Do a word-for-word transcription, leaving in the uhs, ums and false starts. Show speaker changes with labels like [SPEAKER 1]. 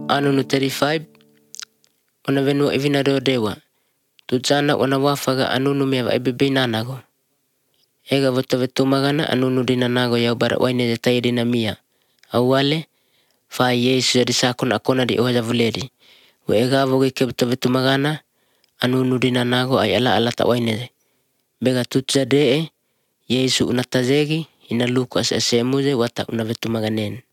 [SPEAKER 1] Anunu thirty-five ona venua ivina dodewa. Tutsana ona wafaga anunu meva ebebeinanago. Ega votavetumagana anunu dinanago yau bara waine taya dinamia. Awale fa Yesu jadi sakon akona di oha javuledi. We ega voge ke votavetumagana anunu dinanago ay ala ala ta waine. Bega tutsa dee Yesu unatazegi ina luku as asemuze wata una vetumaganen.